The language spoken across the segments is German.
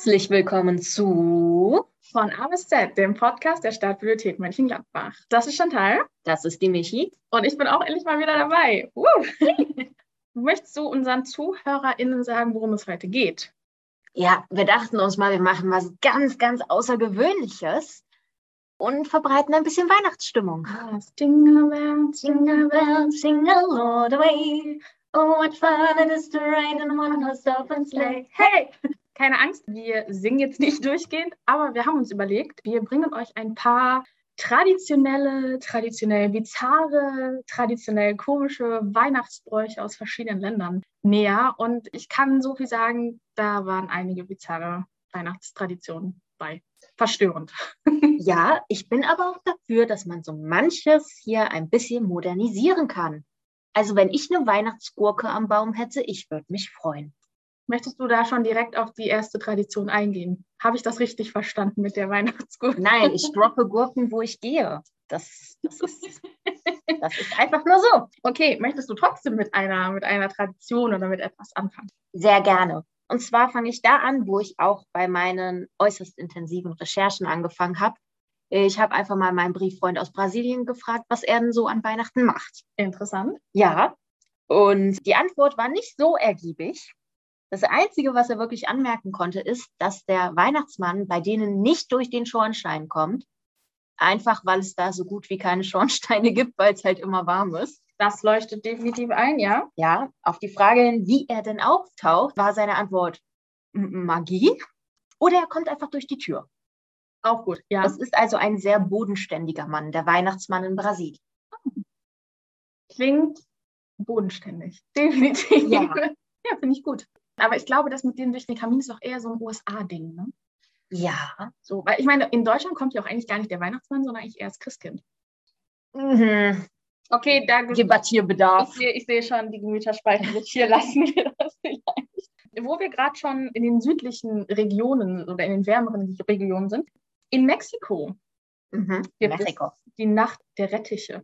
Herzlich willkommen zu Von A bis Z, dem Podcast der Stadtbibliothek Mönchengladbach. Das ist Chantal. Das ist die Michi. Und ich bin auch endlich mal wieder dabei. Möchtest du unseren ZuhörerInnen sagen, worum es heute geht? Ja, wir dachten uns mal, wir machen was ganz, ganz Außergewöhnliches und verbreiten ein bisschen Weihnachtsstimmung. Jingle bells, jingle bells, jingle all the way. Oh, what fun it is to ride in one horse open sleigh. Hey! Keine Angst, wir singen jetzt nicht durchgehend, aber wir haben uns überlegt, wir bringen euch ein paar traditionell bizarre, traditionell komische Weihnachtsbräuche aus verschiedenen Ländern näher. Und ich kann so viel sagen, da waren einige bizarre Weihnachtstraditionen bei. Verstörend. Ja, ich bin aber auch dafür, dass man so manches hier ein bisschen modernisieren kann. Also wenn ich eine Weihnachtsgurke am Baum hätte, ich würde mich freuen. Möchtest du da schon direkt auf die erste Tradition eingehen? Habe ich das richtig verstanden mit der Weihnachtsgurke? Nein, ich droppe Gurken, wo ich gehe. Das ist einfach nur so. Okay, möchtest du trotzdem mit einer Tradition oder mit etwas anfangen? Sehr gerne. Und zwar fange ich da an, wo ich auch bei meinen äußerst intensiven Recherchen angefangen habe. Ich habe einfach mal meinen Brieffreund aus Brasilien gefragt, was er denn so an Weihnachten macht. Interessant. Ja, und die Antwort war nicht so ergiebig. Das Einzige, was er wirklich anmerken konnte, ist, dass der Weihnachtsmann bei denen nicht durch den Schornstein kommt. Einfach, weil es da so gut wie keine Schornsteine gibt, weil es halt immer warm ist. Das leuchtet definitiv ein, ja. Ja, auf die Frage hin, wie er denn auftaucht, war seine Antwort Magie oder er kommt einfach durch die Tür. Auch gut, ja. Das ist also ein sehr bodenständiger Mann, der Weihnachtsmann in Brasilien. Klingt bodenständig, definitiv. Ja, ja, finde ich gut. Aber ich glaube, das mit denen durch den Kamin ist auch eher so ein USA-Ding, ne? Ja. So, weil ich meine, in Deutschland kommt ja auch eigentlich gar nicht der Weihnachtsmann, sondern eigentlich eher das Christkind. Mhm. Okay, da Debattierbedarf. Ich sehe schon, die Gemüter spalten sich. Hier lassen wir das vielleicht. Wo wir gerade schon in den südlichen Regionen oder in den wärmeren Regionen sind, in Mexiko gibt es die Nacht der Rettiche.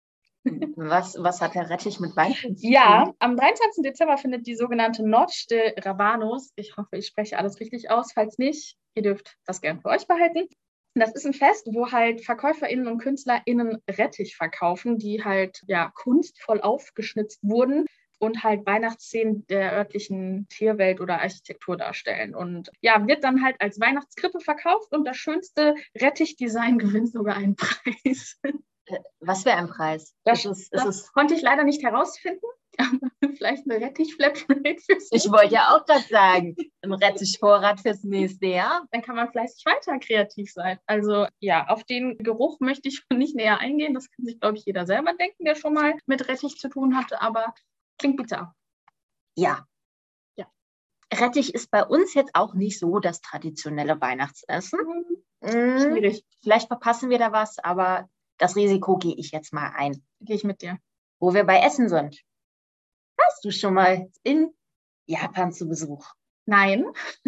Was hat der Rettich mit Weihnachten zu tun? Ja, am 23. Dezember findet die sogenannte Noche de Rabanos, ich hoffe, ich spreche alles richtig aus, falls nicht, ihr dürft das gerne für euch behalten. Das ist ein Fest, wo halt VerkäuferInnen und KünstlerInnen Rettich verkaufen, die halt ja kunstvoll aufgeschnitzt wurden und halt Weihnachtsszenen der örtlichen Tierwelt oder Architektur darstellen. Und ja, wird dann halt als Weihnachtskrippe verkauft und das schönste Rettich-Design gewinnt sogar einen Preis. Was wäre ein Preis? Das konnte ich leider nicht herausfinden. Vielleicht eine Rettich-Flatrate fürs Ich wollte ja auch gerade sagen, ein Rettichvorrat fürs nächste Jahr. Dann kann man fleißig weiter kreativ sein. Also ja, auf den Geruch möchte ich nicht näher eingehen. Das kann sich, glaube ich, jeder selber denken, der schon mal mit Rettich zu tun hatte. Aber klingt bitter. Ja. Rettich ist bei uns jetzt auch nicht so das traditionelle Weihnachtsessen. Schwierig. Vielleicht verpassen wir da was, aber das Risiko gehe ich jetzt mal ein. Gehe ich mit dir. Wo wir bei Essen sind. Warst du schon mal in Japan zu Besuch? Nein.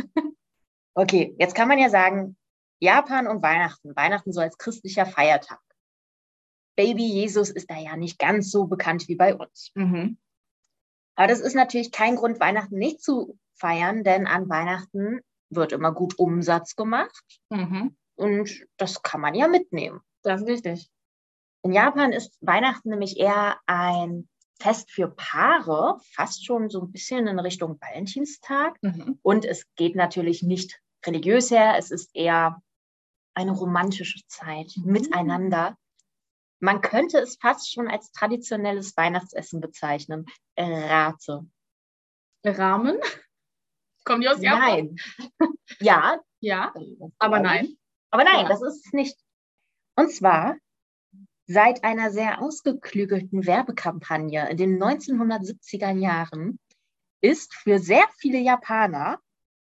Okay, jetzt kann man ja sagen, Japan und Weihnachten. Weihnachten so als christlicher Feiertag. Baby Jesus ist da ja nicht ganz so bekannt wie bei uns. Aber das ist natürlich kein Grund, Weihnachten nicht zu feiern, denn an Weihnachten wird immer gut Umsatz gemacht. Und das kann man ja mitnehmen. Das ist richtig. In Japan ist Weihnachten nämlich eher ein Fest für Paare, fast schon so ein bisschen in Richtung Valentinstag. Und es geht natürlich nicht religiös her, es ist eher eine romantische Zeit miteinander. Man könnte es fast schon als traditionelles Weihnachtsessen bezeichnen. Rate. Ramen? Kommen die aus Japan? Nein. Ja. Ja, aber nein. Aber nein, das ist es nicht. Und zwar seit einer sehr ausgeklügelten Werbekampagne in den 1970er Jahren ist für sehr viele Japaner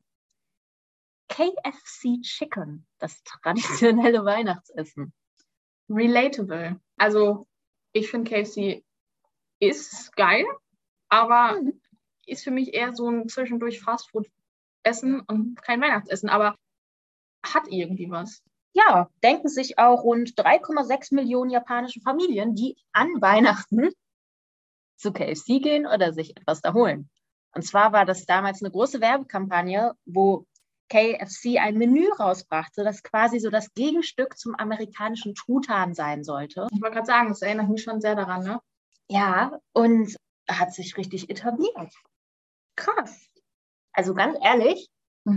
KFC Chicken das traditionelle Weihnachtsessen. Relatable. Also ich finde KFC ist geil, aber ist für mich eher so ein zwischendurch Fastfood-Essen und kein Weihnachtsessen, aber hat irgendwie was. Ja, denken sich auch rund 3,6 Millionen japanische Familien, die an Weihnachten zu KFC gehen oder sich etwas da holen. Und zwar war das damals eine große Werbekampagne, wo KFC ein Menü rausbrachte, das quasi so das Gegenstück zum amerikanischen Truthahn sein sollte. Ich wollte gerade sagen, das erinnert mich schon sehr daran, ne? Ja, und hat sich richtig etabliert. Krass. Also ganz ehrlich,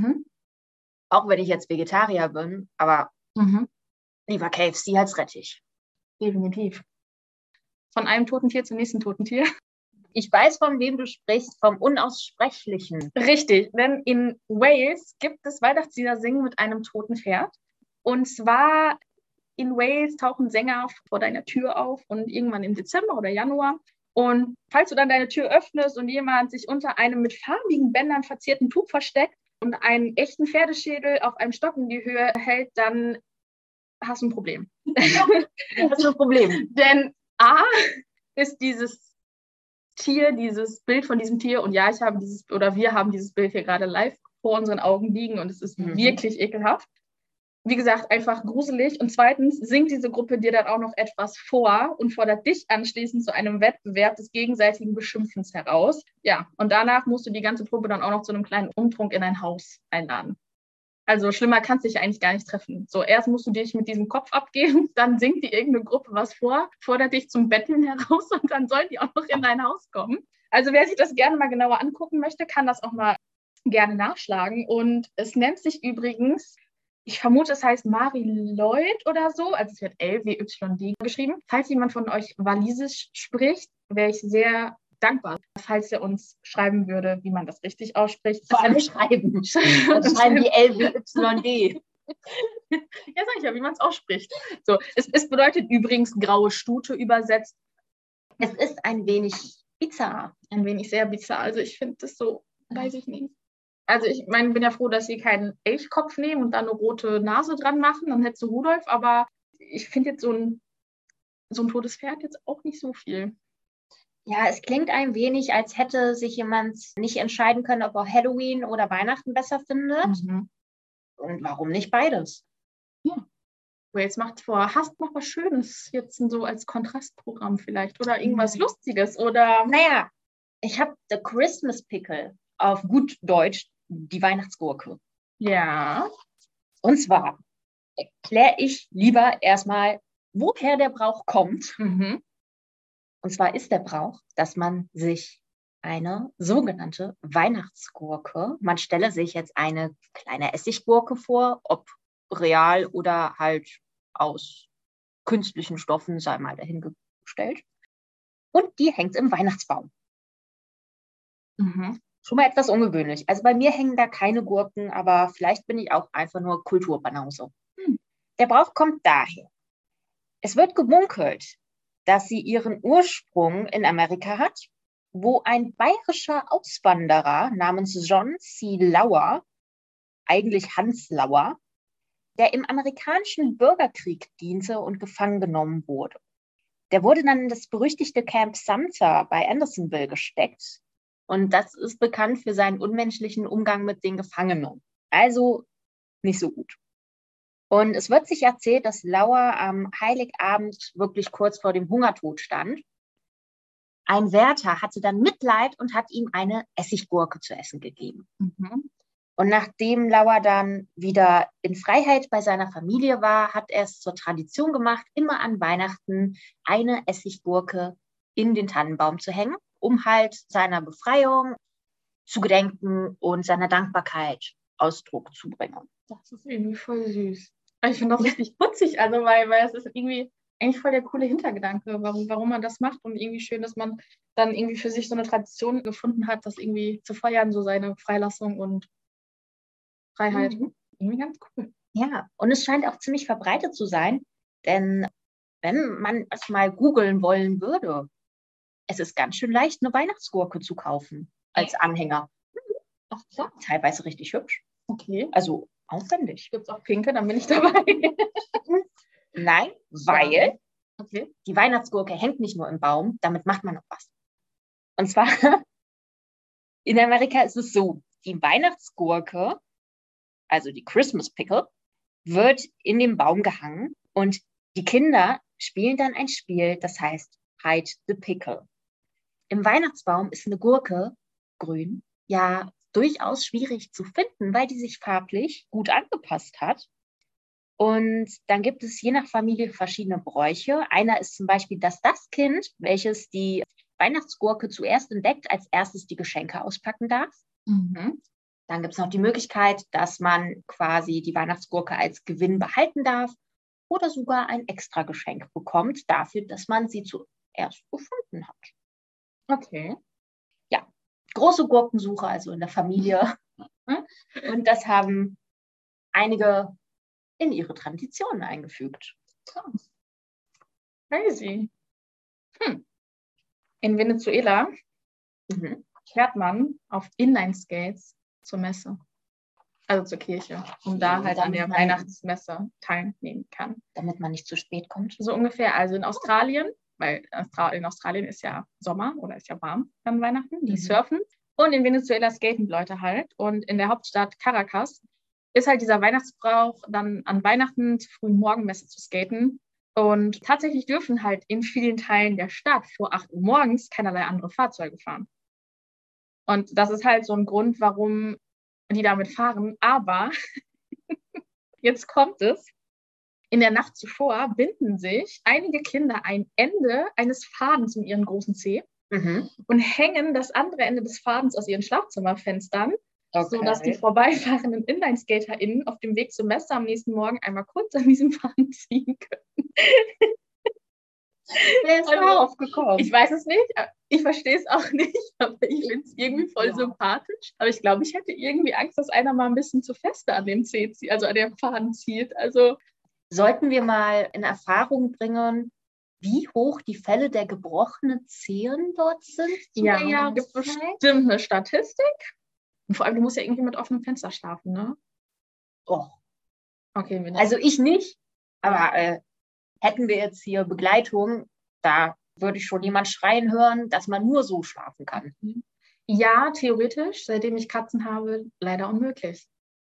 auch wenn ich jetzt Vegetarier bin, aber lieber KFC als Rettich. Definitiv. Von einem toten Tier zum nächsten toten Tier. Ich weiß, von wem du sprichst, vom Unaussprechlichen. Richtig, denn in Wales gibt es Weihnachtslieder singen mit einem toten Pferd. Und zwar in Wales tauchen Sänger vor deiner Tür auf und irgendwann im Dezember oder Januar. Und falls du dann deine Tür öffnest und jemand sich unter einem mit farbigen Bändern verzierten Tuch versteckt und einen echten Pferdeschädel auf einem Stock in die Höhe hält, dann hast du ein Problem. Hast du ein Problem? Denn A ist dieses Tier, dieses Bild von diesem Tier, und ja, wir haben dieses Bild hier gerade live vor unseren Augen liegen und es ist wirklich ekelhaft. Wie gesagt, einfach gruselig. Und zweitens singt diese Gruppe dir dann auch noch etwas vor und fordert dich anschließend zu einem Wettbewerb des gegenseitigen Beschimpfens heraus. Ja, und danach musst du die ganze Truppe dann auch noch zu einem kleinen Umtrunk in ein Haus einladen. Also schlimmer kannst du dich eigentlich gar nicht treffen. So, erst musst du dich mit diesem Kopf abgeben, dann singt dir irgendeine Gruppe was vor, fordert dich zum Betteln heraus und dann sollen die auch noch in dein Haus kommen. Also wer sich das gerne mal genauer angucken möchte, kann das auch mal gerne nachschlagen. Und es nennt sich übrigens, ich vermute, es heißt Marie Lloyd oder so, also es wird LWYD geschrieben. Falls jemand von euch Walisisch spricht, wäre ich sehr dankbar, falls er uns schreiben würde, wie man das richtig ausspricht. Vor allem schreiben. Dann schreiben die LWYD. Ja, sag ich ja, wie man es ausspricht. So, es bedeutet übrigens graue Stute übersetzt. Es ist ein wenig bizarr. Ein wenig sehr bizarr. Also ich finde das so, weiß ich nicht. Also ich meine, bin ja froh, dass sie keinen Elchkopf nehmen und da eine rote Nase dran machen, dann hättest du Rudolf, aber ich finde jetzt so ein totes Pferd jetzt auch nicht so viel. Ja, es klingt ein wenig, als hätte sich jemand nicht entscheiden können, ob er Halloween oder Weihnachten besser findet. Und warum nicht beides? Ja. Wales macht vor, hast noch was Schönes jetzt so als Kontrastprogramm vielleicht oder irgendwas Lustiges oder... Naja, ich habe The Christmas Pickle, auf gut Deutsch die Weihnachtsgurke. Ja. Und zwar erkläre ich lieber erstmal, woher der Brauch kommt. Und zwar ist der Brauch, dass man sich eine sogenannte Weihnachtsgurke, man stelle sich jetzt eine kleine Essiggurke vor, ob real oder halt aus künstlichen Stoffen, sei mal dahingestellt. Und die hängt im Weihnachtsbaum. Schon mal etwas ungewöhnlich. Also bei mir hängen da keine Gurken, aber vielleicht bin ich auch einfach nur Kulturbanause. Der Brauch kommt daher. Es wird gemunkelt, dass sie ihren Ursprung in Amerika hat, wo ein bayerischer Auswanderer namens John C. Lauer, eigentlich Hans Lauer, der im amerikanischen Bürgerkrieg diente und gefangen genommen wurde. Der wurde dann in das berüchtigte Camp Sumter bei Andersonville gesteckt. Und das ist bekannt für seinen unmenschlichen Umgang mit den Gefangenen. Also nicht so gut. Und es wird sich erzählt, dass Lauer am Heiligabend wirklich kurz vor dem Hungertod stand. Ein Wärter hatte dann Mitleid und hat ihm eine Essiggurke zu essen gegeben. Und nachdem Lauer dann wieder in Freiheit bei seiner Familie war, hat er es zur Tradition gemacht, immer an Weihnachten eine Essiggurke in den Tannenbaum zu hängen, um halt seiner Befreiung zu gedenken und seiner Dankbarkeit Ausdruck zu bringen. Das ist irgendwie voll süß. Ich finde das richtig putzig, also weil es ist irgendwie eigentlich voll der coole Hintergedanke, warum man das macht und irgendwie schön, dass man dann irgendwie für sich so eine Tradition gefunden hat, das irgendwie zu feiern, so seine Freilassung und Freiheit. Irgendwie ganz cool. Ja, und es scheint auch ziemlich verbreitet zu sein, denn wenn man es mal googeln wollen würde, es ist ganz schön leicht, eine Weihnachtsgurke zu kaufen als Anhänger. Ach so. Teilweise richtig hübsch. Okay. Also aufwendig. Gibt es auch pinke, dann bin ich dabei. Nein, weil die Weihnachtsgurke hängt nicht nur im Baum, damit macht man noch was. Und zwar in Amerika ist es so, die Weihnachtsgurke, also die Christmas Pickle, wird in den Baum gehangen und die Kinder spielen dann ein Spiel, das heißt Hide the Pickle. Im Weihnachtsbaum ist eine Gurke grün, ja durchaus schwierig zu finden, weil die sich farblich gut angepasst hat. Und dann gibt es je nach Familie verschiedene Bräuche. Einer ist zum Beispiel, dass das Kind, welches die Weihnachtsgurke zuerst entdeckt, als erstes die Geschenke auspacken darf. Mhm. Dann gibt es noch die Möglichkeit, dass man quasi die Weihnachtsgurke als Gewinn behalten darf oder sogar ein extra Geschenk bekommt dafür, dass man sie zuerst gefunden hat. Okay. Ja, große Gurkensuche also in der Familie. Und das haben einige in ihre Traditionen eingefügt. Krass. Crazy. In Venezuela fährt man auf Inline-Skates zur Messe, also zur Kirche, da halt an der Weihnachtsmesse teilnehmen kann. Damit man nicht zu spät kommt. So ungefähr, also in Australien, weil in Australien ist ja Sommer oder ist ja warm an Weihnachten, die surfen. Und in Venezuela skaten die Leute halt. Und in der Hauptstadt Caracas ist halt dieser Weihnachtsbrauch, dann an Weihnachten zur frühen Morgenmesse zu skaten. Und tatsächlich dürfen halt in vielen Teilen der Stadt vor 8 Uhr morgens keinerlei andere Fahrzeuge fahren. Und das ist halt so ein Grund, warum die damit fahren. Aber jetzt kommt es. In der Nacht zuvor binden sich einige Kinder ein Ende eines Fadens um ihren großen Zeh und hängen das andere Ende des Fadens aus ihren Schlafzimmerfenstern, sodass die vorbeifahrenden Inline-SkaterInnen auf dem Weg zur Messe am nächsten Morgen einmal kurz an diesem Faden ziehen können. Wer ist darauf gekommen? Ich weiß es nicht, ich verstehe es auch nicht, aber ich finde es irgendwie voll sympathisch. Aber ich glaube, ich hätte irgendwie Angst, dass einer mal ein bisschen zu feste an dem Zeh zieht, also an dem Faden zieht. Also sollten wir mal in Erfahrung bringen, wie hoch die Fälle der gebrochenen Zehen dort sind? Ja, gibt bestimmt eine Statistik. Und vor allem, du musst ja irgendwie mit offenem Fenster schlafen, ne? Oh. Okay, also ich nicht, aber hätten wir jetzt hier Begleitung, da würde ich schon jemand schreien hören, dass man nur so schlafen kann. Ja, theoretisch, seitdem ich Katzen habe, leider unmöglich.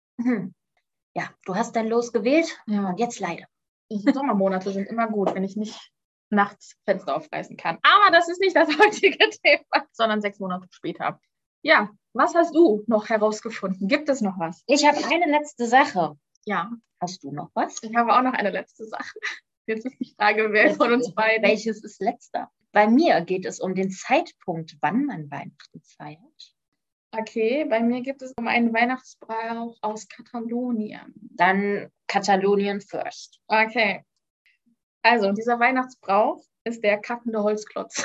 Ja, du hast dein Los gewählt und jetzt leider. Sommermonate sind immer gut, wenn ich nicht nachts Fenster aufreißen kann. Aber das ist nicht das heutige Thema, sondern 6 Monate später. Ja, was hast du noch herausgefunden? Gibt es noch was? Ich habe eine letzte Sache. Ja. Hast du noch was? Ich habe auch noch eine letzte Sache. Jetzt ist die Frage, wer von uns beiden. Welches ist letzter? Bei mir geht es um den Zeitpunkt, wann man Weihnachten feiert. Okay, bei mir geht es um einen Weihnachtsbrauch aus Katalonien. Dann Katalonien first. Okay. Also, dieser Weihnachtsbrauch ist der kackende Holzklotz.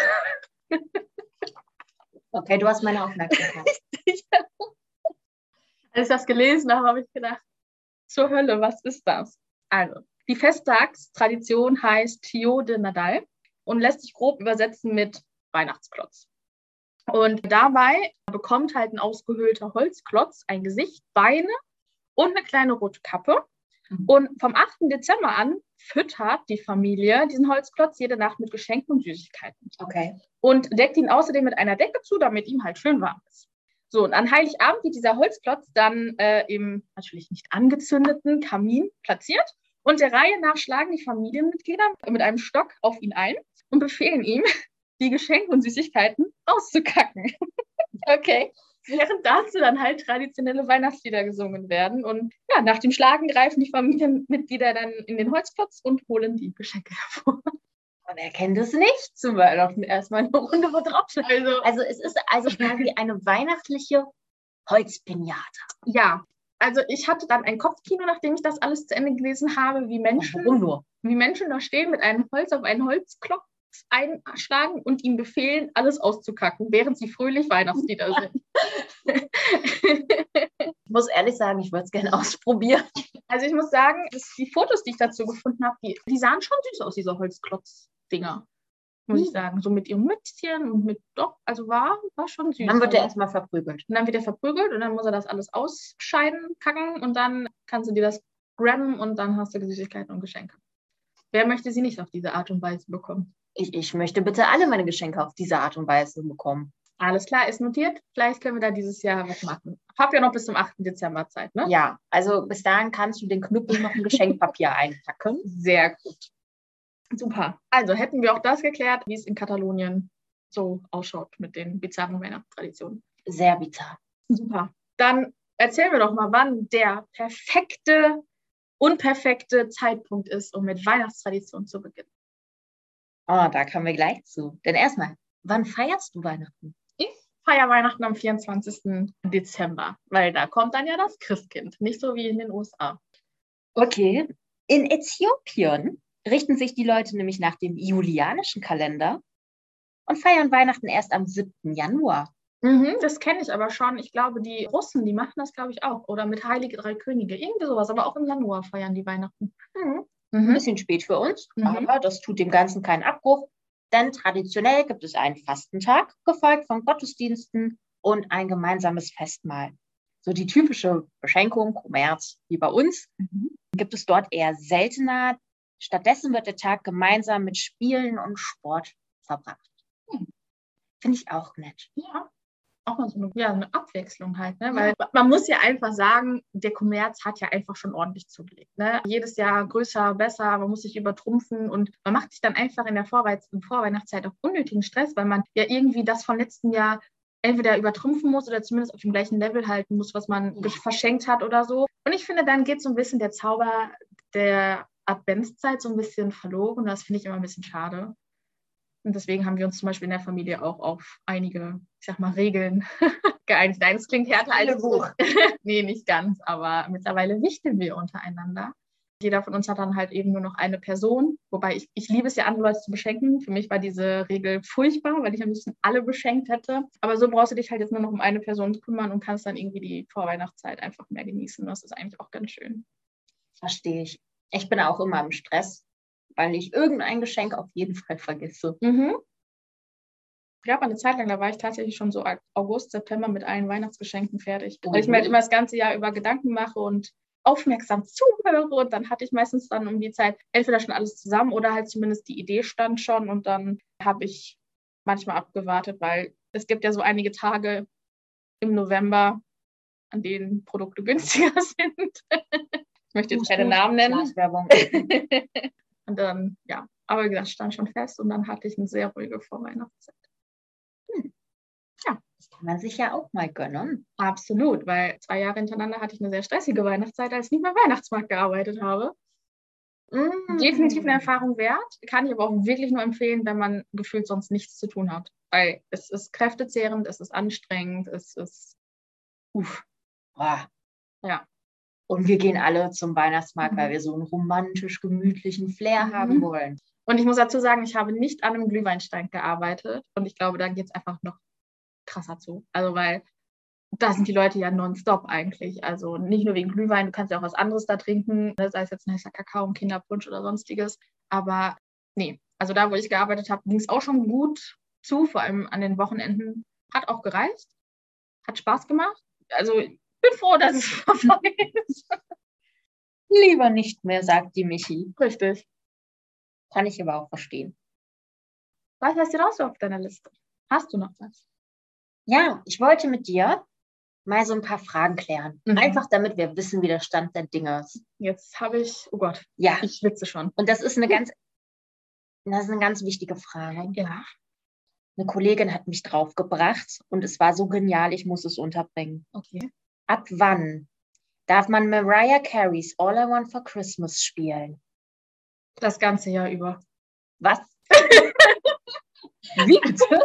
Okay, du hast meine Aufmerksamkeit. Als ich das gelesen habe, habe ich gedacht, zur Hölle, was ist das? Also, die Festtagstradition heißt Tio de Nadal und lässt sich grob übersetzen mit Weihnachtsklotz. Und dabei bekommt halt ein ausgehöhlter Holzklotz ein Gesicht, Beine und eine kleine rote Kappe. Und vom 8. Dezember an füttert die Familie diesen Holzklotz jede Nacht mit Geschenken und Süßigkeiten. Okay. Und deckt ihn außerdem mit einer Decke zu, damit ihm halt schön warm ist. So, und an Heiligabend wird dieser Holzklotz dann im natürlich nicht angezündeten Kamin platziert. Und der Reihe nach schlagen die Familienmitglieder mit einem Stock auf ihn ein und befehlen ihm, die Geschenke und Süßigkeiten auszukacken. Okay. Während dazu dann halt traditionelle Weihnachtslieder gesungen werden. Und ja, nach dem Schlagen greifen die Familienmitglieder dann in den Holzklotz und holen die Geschenke hervor. Und er kennt es nicht zum Weihnachten erstmal eine Runde verdrapschen. Also es ist also quasi eine weihnachtliche Holzpinata. Ja, also ich hatte dann ein Kopfkino, nachdem ich das alles zu Ende gelesen habe, wie Menschen da stehen mit einem Holz auf einen Holzklotz einschlagen und ihm befehlen, alles auszukacken, während sie fröhlich Weihnachtslieder singen. Ich muss ehrlich sagen, ich würde es gerne ausprobieren. Also ich muss sagen, die Fotos, die ich dazu gefunden habe, die sahen schon süß aus, diese Holzklotz-Dinger. Muss ich sagen. So mit ihrem Mützchen und also war schon süß. Dann wird er erstmal verprügelt. Und dann wird er verprügelt und dann muss er das alles ausscheiden, kacken und dann kannst du dir das grabben und dann hast du Süßigkeiten und Geschenke. Wer möchte sie nicht auf diese Art und Weise bekommen? Ich möchte bitte alle meine Geschenke auf diese Art und Weise bekommen. Alles klar, ist notiert. Vielleicht können wir da dieses Jahr was machen. Hab ja noch bis zum 8. Dezember Zeit, ne? Ja, also bis dahin kannst du den Knüppel noch in Geschenkpapier einpacken. Sehr gut. Super. Also hätten wir auch das geklärt, wie es in Katalonien so ausschaut mit den bizarren Weihnachtstraditionen. Sehr bizarr. Super. Dann erzähl mir doch mal, wann der perfekte, unperfekte Zeitpunkt ist, um mit Weihnachtstradition zu beginnen. Oh, da kommen wir gleich zu. Denn erstmal, wann feierst du Weihnachten? Ich feiere Weihnachten am 24. Dezember, weil da kommt dann ja das Christkind, nicht so wie in den USA. Okay. In Äthiopien richten sich die Leute nämlich nach dem julianischen Kalender und feiern Weihnachten erst am 7. Januar. Das kenne ich aber schon. Ich glaube, die Russen, die machen das, glaube ich, auch. Oder mit Heilige Drei Könige, irgendwie sowas. Aber auch im Januar feiern die Weihnachten. Ein bisschen spät für uns, aber das tut dem Ganzen keinen Abbruch. Denn traditionell gibt es einen Fastentag, gefolgt von Gottesdiensten und ein gemeinsames Festmahl. So die typische Beschenkung, Kommerz, wie bei uns, gibt es dort eher seltener. Stattdessen wird der Tag gemeinsam mit Spielen und Sport verbracht. Finde ich auch nett. Ja, auch mal so eine Abwechslung halt, ne? Weil man muss ja einfach sagen, der Kommerz hat ja einfach schon ordentlich zugelegt. Ne? Jedes Jahr größer, besser, man muss sich übertrumpfen und man macht sich dann einfach in der Vorweihnachtszeit auch unnötigen Stress, weil man ja irgendwie das von letzten Jahr entweder übertrumpfen muss oder zumindest auf dem gleichen Level halten muss, was man verschenkt hat oder so. Und ich finde, dann geht so ein bisschen der Zauber der Adventszeit so ein bisschen verloren. Das finde ich immer ein bisschen schade. Und deswegen haben wir uns zum Beispiel in der Familie auch auf einige, ich sag mal, Regeln geeinigt. Nein, das klingt härter als Buch. Nee, nicht ganz, aber mittlerweile wichteln wir untereinander. Jeder von uns hat dann halt eben nur noch eine Person, wobei ich liebe es ja, andere Leute zu beschenken. Für mich war diese Regel furchtbar, weil ich am liebsten alle beschenkt hätte. Aber so brauchst du dich halt jetzt nur noch um eine Person kümmern und kannst dann irgendwie die Vorweihnachtszeit einfach mehr genießen. Das ist eigentlich auch ganz schön. Verstehe ich. Ich bin auch immer im Stress, weil ich irgendein Geschenk auf jeden Fall vergesse. Es gab eine Zeit lang, da war ich tatsächlich schon so August, September mit allen Weihnachtsgeschenken fertig. Weil ich mir halt immer das ganze Jahr über Gedanken mache und aufmerksam zuhöre. Und dann hatte ich meistens dann um die Zeit entweder schon alles zusammen oder halt zumindest die Idee stand schon. Und dann habe ich manchmal abgewartet, weil es gibt ja so einige Tage im November, an denen Produkte günstiger sind. Ich möchte jetzt keine Namen nennen. Und dann, ja, aber wie gesagt, stand schon fest und dann hatte ich eine sehr ruhige Vorweihnachtszeit. Ja, das kann man sich ja auch mal gönnen. Absolut, weil 2 Jahre hintereinander hatte ich eine sehr stressige Weihnachtszeit, als ich nicht mehr am Weihnachtsmarkt gearbeitet habe. Definitiv eine Erfahrung wert, kann ich aber auch wirklich nur empfehlen, wenn man gefühlt sonst nichts zu tun hat. Weil es ist kräftezehrend, es ist anstrengend, es ist Ja. Und wir gehen alle zum Weihnachtsmarkt, weil wir so einen romantisch gemütlichen Flair haben wollen. Und ich muss dazu sagen, ich habe nicht an einem Glühweinstand gearbeitet. Und ich glaube, da geht es einfach noch krasser zu. Also, weil da sind die Leute ja nonstop eigentlich. Also nicht nur wegen Glühwein, du kannst ja auch was anderes da trinken, sei es jetzt ein heißer Kakao, ein Kinderpunsch oder sonstiges. Aber nee, also da, wo ich gearbeitet habe, ging es auch schon gut zu, vor allem an den Wochenenden. Hat auch gereicht, hat Spaß gemacht. Also ich bin froh, dass es vorbei ist. Lieber nicht mehr, sagt die Michi. Richtig. Kann ich aber auch verstehen. Was hast du noch so auf deiner Liste? Hast du noch was? Ja, ich wollte mit dir mal so ein paar Fragen klären. Einfach damit wir wissen, wie der Stand der Dinge ist. Jetzt habe ich, oh Gott, ja, ich schwitze schon. Und das ist eine ganz wichtige Frage. Ja. Eine Kollegin hat mich draufgebracht und es war so genial, ich muss es unterbringen. Okay. Ab wann darf man Mariah Careys All I Want for Christmas spielen? Das ganze Jahr über. Was? Wie bitte?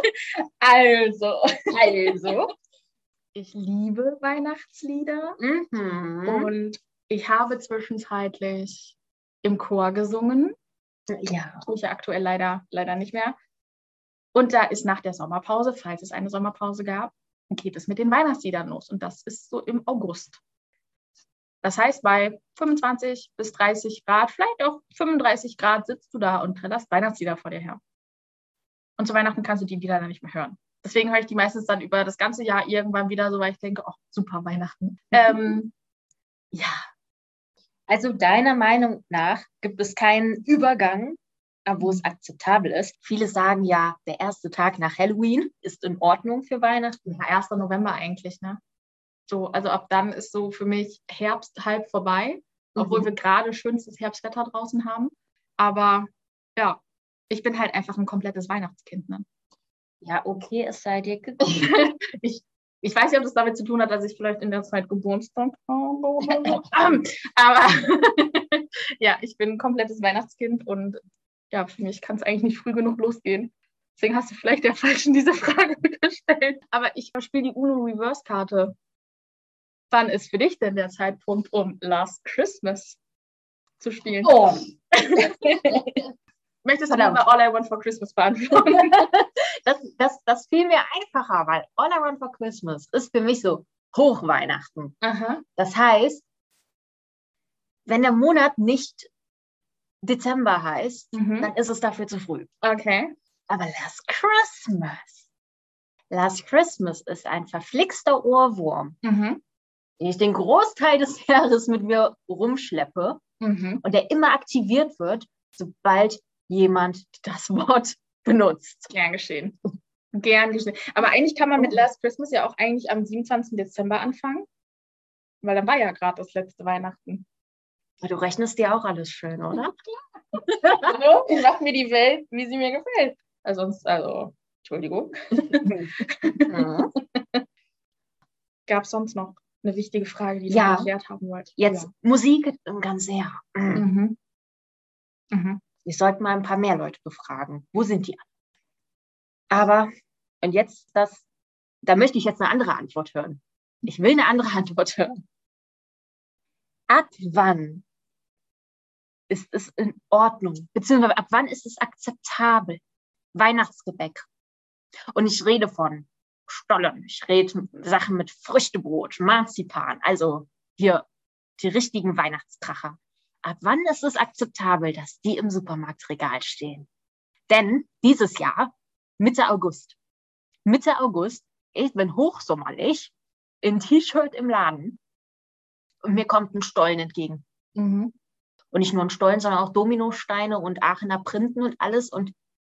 Also. Ich liebe Weihnachtslieder und ich habe zwischenzeitlich im Chor gesungen. Ja. Tue ich ja aktuell leider nicht mehr. Und da ist nach der Sommerpause, falls es eine Sommerpause gab, geht es mit den Weihnachtsliedern los. Und das ist so im August. Das heißt, bei 25 bis 30 Grad, vielleicht auch 35 Grad, sitzt du da und trillerst Weihnachtslieder vor dir her. Und zu Weihnachten kannst du die Lieder dann nicht mehr hören. Deswegen höre ich die meistens dann über das ganze Jahr irgendwann wieder so, weil ich denke, oh, super Weihnachten. Ja. Also deiner Meinung nach gibt es keinen Übergang, wo es akzeptabel ist. Viele sagen ja, der erste Tag nach Halloween ist in Ordnung für Weihnachten. Ja, 1. November eigentlich, ne? So, also ab dann ist so für mich Herbst halb vorbei, obwohl wir gerade schönstes Herbstwetter draußen haben. Aber ja, ich bin halt einfach ein komplettes Weihnachtskind, ne? Ja, okay, es sei dir gegönnt. Ich Ich weiß nicht, ob das damit zu tun hat, dass ich vielleicht in der Zeit Geburtstag habe. Aber ja, ich bin ein komplettes Weihnachtskind und ja, für mich kann es eigentlich nicht früh genug losgehen. Deswegen hast du vielleicht der Falschen diese Frage gestellt. Aber ich spiele die Uno Reverse-Karte. Wann ist für dich denn der Zeitpunkt, um Last Christmas zu spielen? Oh. Möchtest du mal All I Want for Christmas beantworten? Das fiel mir einfacher, weil All I Want for Christmas ist für mich so Hochweihnachten. Aha. Das heißt, wenn der Monat nicht Dezember heißt, dann ist es dafür zu früh. Okay. Aber Last Christmas ist ein verflixter Ohrwurm, den ich den Großteil des Jahres mit mir rumschleppe und der immer aktiviert wird, sobald jemand das Wort benutzt. Gern geschehen. Gern geschehen. Aber eigentlich kann man mit Last Christmas ja auch eigentlich am 27. Dezember anfangen, weil dann war ja gerade das letzte Weihnachten. Du rechnest dir auch alles schön, oder? Hallo? Ich mache mir die Welt, wie sie mir gefällt. Entschuldigung. Gab es sonst noch eine wichtige Frage, die du erklärt haben wolltest? Jetzt Musik ganz sehr. Ich sollte mal ein paar mehr Leute befragen. Wo sind die? Aber, und jetzt da möchte ich jetzt eine andere Antwort hören. Ich will eine andere Antwort hören. Ab wann ist es in Ordnung? Beziehungsweise ab wann ist es akzeptabel? Weihnachtsgebäck. Und ich rede von Stollen. Ich rede Sachen mit Früchtebrot, Marzipan. Also hier die richtigen Weihnachtskracher. Ab wann ist es akzeptabel, dass die im Supermarktregal stehen? Denn dieses Jahr, Mitte August, ich bin hochsommerlich, in T-Shirt im Laden und mir kommt ein Stollen entgegen. Und nicht nur ein Stollen, sondern auch Dominosteine und Aachener Printen und alles. Und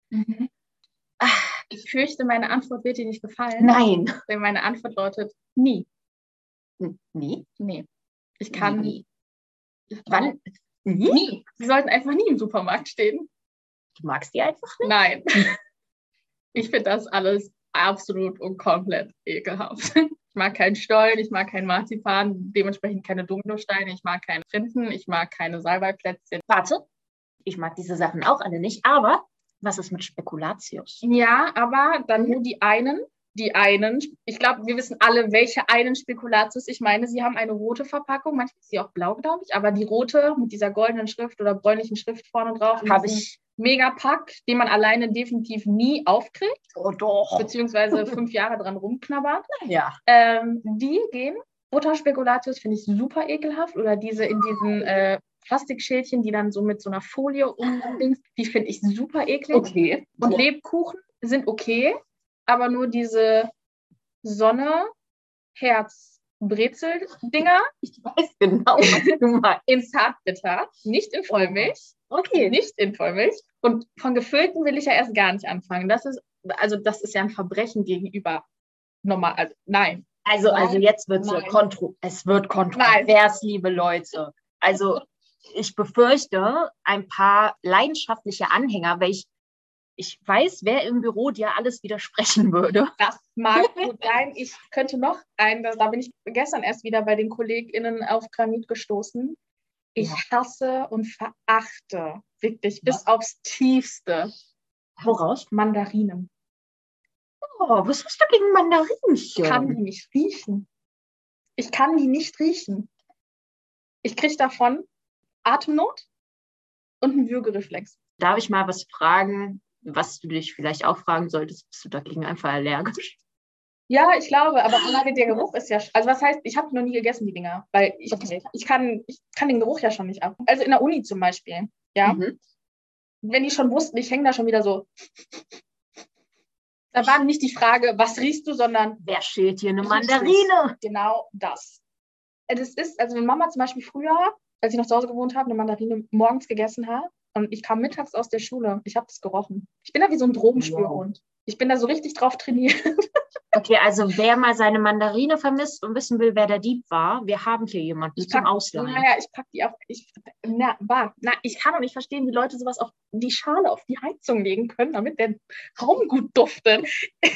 ich fürchte, meine Antwort wird dir nicht gefallen. Nein. Denn meine Antwort lautet nie. Nie? Nee. Ich kann nie. Wann? Nie? Nie. Sie sollten einfach nie im Supermarkt stehen. Du magst die einfach nicht? Nein. Ich finde das alles absolut und komplett ekelhaft. Ich mag keinen Stollen, ich mag keinen Marzipan, dementsprechend keine Dominosteine, ich mag keine Printen, ich mag keine Salbeiplätzchen. Warte, ich mag diese Sachen auch alle nicht, aber was ist mit Spekulatius? Ja, aber dann nur die einen. Ich glaube, wir wissen alle, welche einen Spekulatius ich meine. Sie haben eine rote Verpackung, manchmal ist sie auch blau, glaube ich, aber die rote mit dieser goldenen Schrift oder bräunlichen Schrift vorne drauf. Habe ich. Megapack, den man alleine definitiv nie aufkriegt. Oh doch. Beziehungsweise 5 Jahre dran rumknabbert. Ja. Die gehen. Butterspekulatius finde ich super ekelhaft. Oder diese in diesen Plastikschälchen, die dann so mit so einer Folie umdings, die finde ich super eklig. Okay. Und Lebkuchen sind okay, aber nur diese Sonne, Herz, Brezel-Dinger. Ich weiß genau, was du meinst. In Zartbitter, nicht in Vollmilch. Okay. Nicht in Vollmilch. Und von gefüllten will ich ja erst gar nicht anfangen. Das ist ja ein Verbrechen gegenüber normal. Also, nein. Also jetzt wird es wird kontrovers, liebe Leute. Also ich befürchte, ein paar leidenschaftliche Anhänger, weil ich weiß, wer im Büro dir alles widersprechen würde. Das mag gut sein. Ich könnte noch da bin ich gestern erst wieder bei den KollegInnen auf Granit gestoßen. Ich hasse und verachte wirklich bis aufs Tiefste. Woraus? Mandarinen. Oh, was hast du gegen Mandarinchen? Ich kann die nicht riechen. Ich kriege davon Atemnot und einen Würgereflex. Darf ich mal was fragen, was du dich vielleicht auch fragen solltest? Bist du dagegen einfach allergisch? Ja, ich glaube, aber alleine der Geruch ist ja... Also was heißt, ich habe noch nie gegessen, die Dinger. Weil ich kann den Geruch ja schon nicht ab. Also in der Uni zum Beispiel, ja. Wenn die schon wussten, ich hänge da schon wieder so... Da war nicht die Frage, was riechst du, sondern... Wer schält hier eine Mandarine? Genau das. Das ist, also wenn Mama zum Beispiel früher, als ich noch zu Hause gewohnt habe, eine Mandarine morgens gegessen hat und ich kam mittags aus der Schule, ich habe das gerochen. Ich bin da wie so ein Drogenspürhund. Wow. Ich bin da so richtig drauf trainiert. Okay, also wer mal seine Mandarine vermisst und wissen will, wer der Dieb war, wir haben hier jemanden zum Ausleihen. Naja, ich pack die auf. Ich kann auch nicht verstehen, wie Leute sowas auf die Schale, auf die Heizung legen können, damit der Raum gut duftet.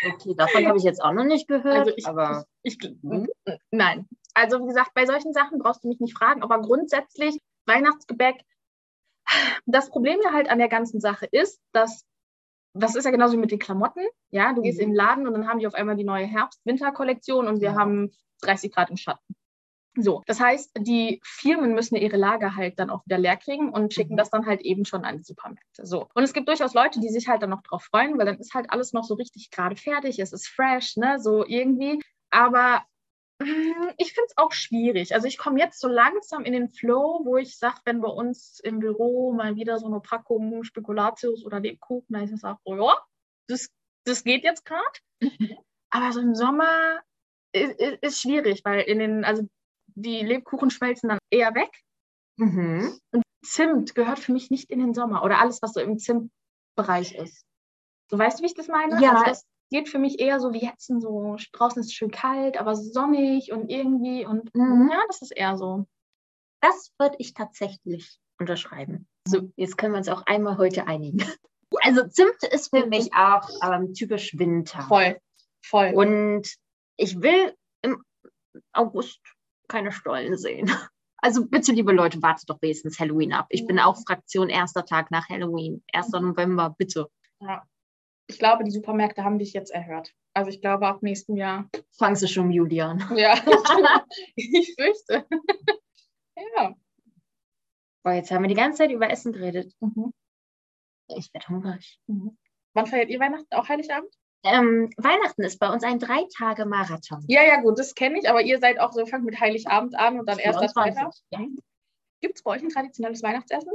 Okay, davon habe ich jetzt auch noch nicht gehört. Also nein. Also wie gesagt, bei solchen Sachen brauchst du mich nicht fragen, aber grundsätzlich Weihnachtsgebäck, das Problem ja halt an der ganzen Sache ist, dass das ist ja genauso wie mit den Klamotten. Ja, du gehst in den Laden und dann haben die auf einmal die neue Herbst-Winter-Kollektion und wir haben 30 Grad im Schatten. So, das heißt, die Firmen müssen ihre Lager halt dann auch wieder leer kriegen und schicken das dann halt eben schon an die Supermärkte. So. Und es gibt durchaus Leute, die sich halt dann noch drauf freuen, weil dann ist halt alles noch so richtig gerade fertig, es ist fresh, ne, so irgendwie. Aber ich finde es auch schwierig. Also ich komme jetzt so langsam in den Flow, wo ich sage, wenn bei uns im Büro mal wieder so eine Packung Spekulatius oder Lebkuchen, dann ist es auch, oh ja, das geht jetzt gerade. Aber so im Sommer ist schwierig, weil also die Lebkuchen schmelzen dann eher weg. Und Zimt gehört für mich nicht in den Sommer oder alles, was so im Zimtbereich ist. Du weißt, wie ich das meine? Ja. Also das geht für mich eher so wie jetzt so, draußen ist es schön kalt, aber sonnig und irgendwie und ja, das ist eher so. Das würde ich tatsächlich unterschreiben. So, jetzt können wir uns auch einmal heute einigen. Also Zimt ist für mich auch typisch Winter. Voll. Und ich will im August keine Stollen sehen. Also bitte, liebe Leute, wartet doch wenigstens Halloween ab. Ich bin auch Fraktion erster Tag nach Halloween, 1. November, bitte. Ja. Ich glaube, die Supermärkte haben dich jetzt erhört. Also ich glaube, ab nächstem Jahr fangen sie schon im Juli an. Ja, ich fürchte. Ja. Boah, jetzt haben wir die ganze Zeit über Essen geredet. Ich werde hungrig. Wann feiert ihr Weihnachten? Auch Heiligabend? Weihnachten ist bei uns ein 3-Tage-Marathon. Ja, gut, das kenne ich, aber ihr seid auch so, fangt mit Heiligabend an und dann erster, zweiter. Ja. Gibt es bei euch ein traditionelles Weihnachtsessen?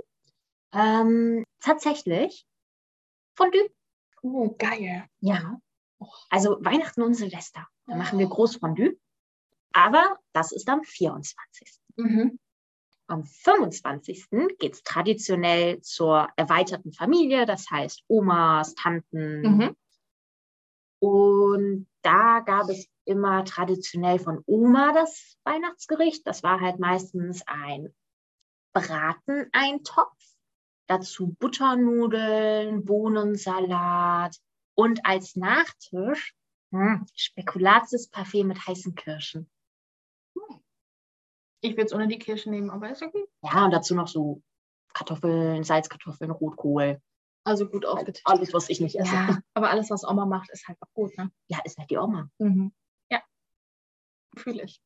Tatsächlich. Fondue. Oh, geil. Ja. Also Weihnachten und Silvester. Da machen wir Großfondue. Aber das ist am 24. Am 25. geht es traditionell zur erweiterten Familie, das heißt Omas, Tanten. Und da gab es immer traditionell von Oma das Weihnachtsgericht. Das war halt meistens ein Brateneintopf, dazu Butternudeln, Bohnensalat und als Nachtisch Spekulatius-Parfait mit heißen Kirschen. Ich würde es ohne die Kirschen nehmen, aber ist okay. Ja, und dazu noch so Kartoffeln, Salzkartoffeln, Rotkohl. Also gut aufgetischt. Alles, was ich nicht esse. Ja, aber alles, was Oma macht, ist halt auch gut, ne? Ja, ist halt die Oma. Ja, fühle ich.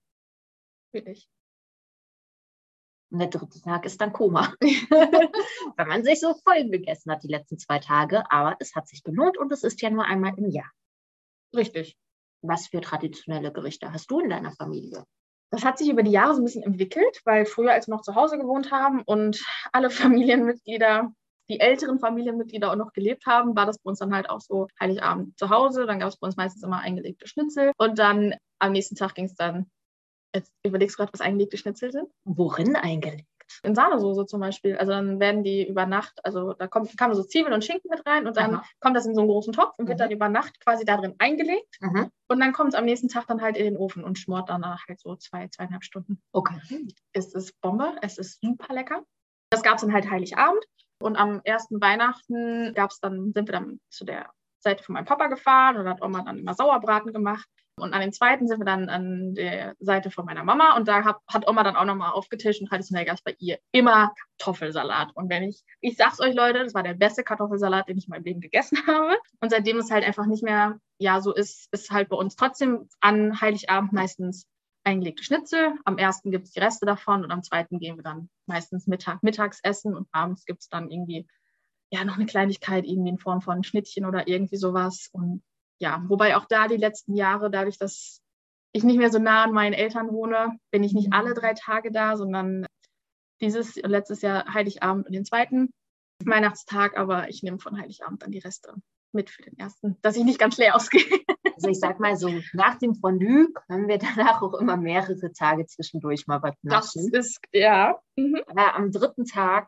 Und der 3. Tag ist dann Koma. Wenn man sich so voll gegessen hat die letzten 2 Tage. Aber es hat sich gelohnt und es ist ja nur einmal im Jahr. Richtig. Was für traditionelle Gerichte hast du in deiner Familie? Das hat sich über die Jahre so ein bisschen entwickelt, weil früher, als wir noch zu Hause gewohnt haben und alle Familienmitglieder, die älteren Familienmitglieder auch noch gelebt haben, war das bei uns dann halt auch so Heiligabend zu Hause. Dann gab es bei uns meistens immer eingelegte Schnitzel. Und dann am nächsten Tag ging es dann, jetzt überlegst du gerade, was eingelegte Schnitzel sind? Worin eingelegt? In Sahnesoße zum Beispiel. Also dann werden die über Nacht, also da kamen so Zwiebeln und Schinken mit rein und dann kommt das in so einen großen Topf und wird dann über Nacht quasi da drin eingelegt. Und dann kommt es am nächsten Tag dann halt in den Ofen und schmort danach halt so 2,5 Stunden. Okay. Es ist Bombe, es ist super lecker. Das gab es dann halt Heiligabend und am ersten Weihnachten sind wir dann zu der Seite von meinem Papa gefahren und hat Oma dann immer Sauerbraten gemacht. Und an den zweiten sind wir dann an der Seite von meiner Mama und da hat Oma dann auch nochmal aufgetischt und traditionell gab es bei ihr immer Kartoffelsalat. Und ich sag's euch, Leute, das war der beste Kartoffelsalat, den ich in meinem Leben gegessen habe. Und seitdem es halt einfach nicht mehr so ist halt bei uns trotzdem an Heiligabend meistens eingelegte Schnitzel. Am 1. gibt es die Reste davon und am 2. gehen wir dann meistens mittags essen und abends gibt es dann irgendwie noch eine Kleinigkeit irgendwie in Form von Schnittchen oder irgendwie sowas. Und ja, wobei auch da die letzten Jahre, dadurch, dass ich nicht mehr so nah an meinen Eltern wohne, bin ich nicht alle 3 Tage da, sondern letztes Jahr Heiligabend und den 2. Weihnachtstag, aber ich nehme von Heiligabend dann die Reste mit für den 1., dass ich nicht ganz leer ausgehe. Also ich sag mal so, nach dem Fondue können wir danach auch immer mehrere Tage zwischendurch mal was naschen. Das ist, ja. Aber am 3. Tag,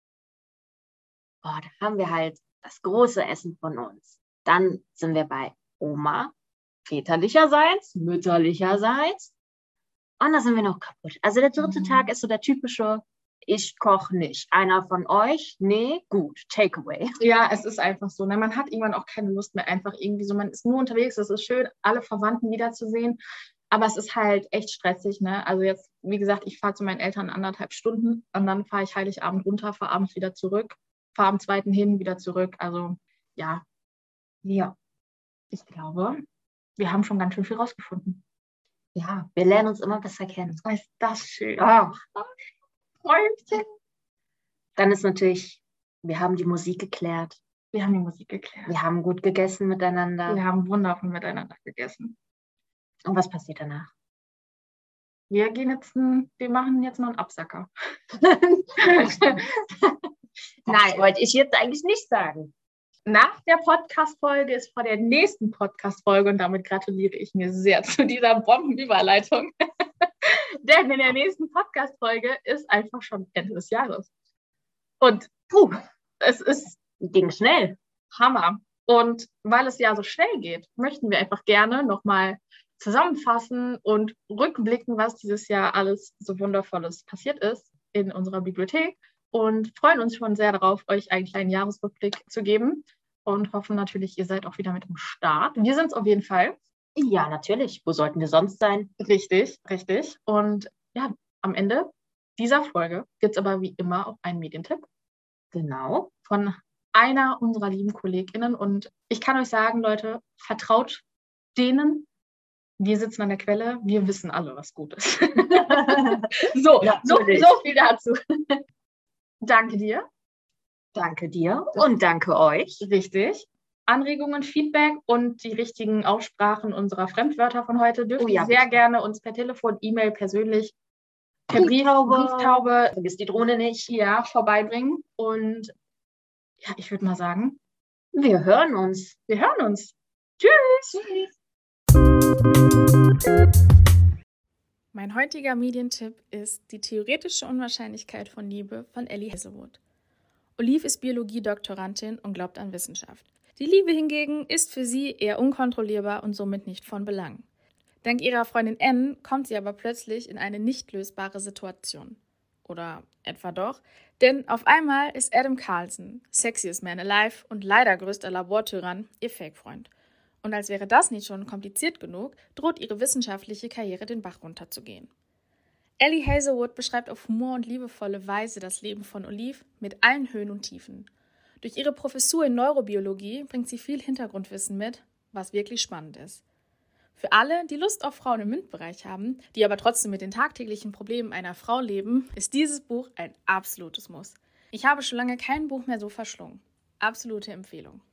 da haben wir halt das große Essen von uns. Dann sind wir bei Oma, väterlicherseits, mütterlicherseits. Und da sind wir noch kaputt. Also der 3. Tag ist so der typische ich koche nicht. Einer von euch? Nee, gut, Takeaway. Ja, es ist einfach so. Ne? Man hat irgendwann auch keine Lust mehr, einfach irgendwie so, man ist nur unterwegs, es ist schön, alle Verwandten wiederzusehen, aber es ist halt echt stressig. Ne? Also jetzt, wie gesagt, ich fahre zu meinen Eltern 1,5 Stunden und dann fahre ich Heiligabend runter, fahre abends wieder zurück, fahre am 2. hin, wieder zurück. Also ja, ich glaube, wir haben schon ganz schön viel rausgefunden. Ja, wir lernen uns immer besser kennen. Ist das schön. Oh. Träumchen. Dann ist natürlich, wir haben die Musik geklärt. Wir haben die Musik geklärt. Wir haben gut gegessen miteinander. Wir haben wundervoll miteinander gegessen. Und was passiert danach? Wir machen jetzt noch einen Absacker. Nein, wollte ich jetzt eigentlich nicht sagen. Nach der Podcast-Folge ist vor der nächsten Podcast-Folge und damit gratuliere ich mir sehr zu dieser Bombenüberleitung. Denn in der nächsten Podcast-Folge ist einfach schon Ende des Jahres. Und es ging schnell. Hammer. Und weil es ja so schnell geht, möchten wir einfach gerne nochmal zusammenfassen und rückblicken, was dieses Jahr alles so Wundervolles passiert ist in unserer Bibliothek und freuen uns schon sehr darauf, euch einen kleinen Jahresrückblick zu geben und hoffen natürlich, ihr seid auch wieder mit am Start. Wir sind es auf jeden Fall. Ja, natürlich. Wo sollten wir sonst sein? Richtig. Und ja, am Ende dieser Folge gibt es aber wie immer auch einen Medientipp. Genau. Von einer unserer lieben KollegInnen. Und ich kann euch sagen, Leute, vertraut denen. Wir sitzen an der Quelle, wir wissen alle, was gut ist. so viel dazu. Danke dir. Danke dir und danke euch. Richtig. Anregungen, Feedback und die richtigen Aussprachen unserer Fremdwörter von heute dürft ihr sehr gerne uns per Telefon, E-Mail, persönlich, per Brieftaube, vergiss die Drohne nicht, ja, vorbeibringen. Und ja, ich würde mal sagen, wir hören uns. Tschüss. Mein heutiger Medientipp ist Die theoretische Unwahrscheinlichkeit von Liebe von Ellie Hazelwood. Olive ist Biologie-Doktorandin und glaubt an Wissenschaft. Die Liebe hingegen ist für sie eher unkontrollierbar und somit nicht von Belang. Dank ihrer Freundin Anne kommt sie aber plötzlich in eine nicht lösbare Situation. Oder etwa doch, denn auf einmal ist Adam Carlson, sexiest man alive und leider größter Labortyrann, ihr Fake-Freund. Und als wäre das nicht schon kompliziert genug, droht ihre wissenschaftliche Karriere den Bach runterzugehen. Ellie Hazelwood beschreibt auf humor- und liebevolle Weise das Leben von Olive mit allen Höhen und Tiefen. Durch ihre Professur in Neurobiologie bringt sie viel Hintergrundwissen mit, was wirklich spannend ist. Für alle, die Lust auf Frauen im MINT-Bereich haben, die aber trotzdem mit den tagtäglichen Problemen einer Frau leben, ist dieses Buch ein absolutes Muss. Ich habe schon lange kein Buch mehr so verschlungen. Absolute Empfehlung.